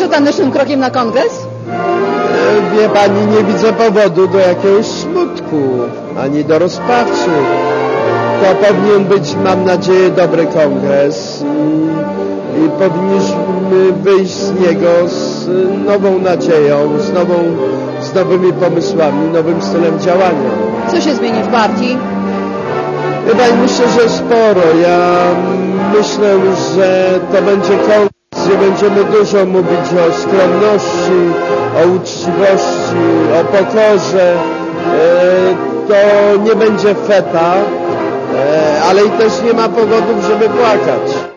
Przyszedł pan naszym krokiem na kongres? Wie pani, nie widzę powodu do jakiegoś smutku, ani do rozpaczy. To powinien być, mam nadzieję, dobry kongres i powinniśmy wyjść z niego z nową nadzieją, z nowymi pomysłami, nowym stylem działania. Co się zmieni w partii? Wie pani, myślę, że sporo. Ja myślę, że to będzie kongres, gdzie będziemy dużo mówić o skromności, o uczciwości, o pokorze. To nie będzie feta, ale i też nie ma powodów, żeby płakać.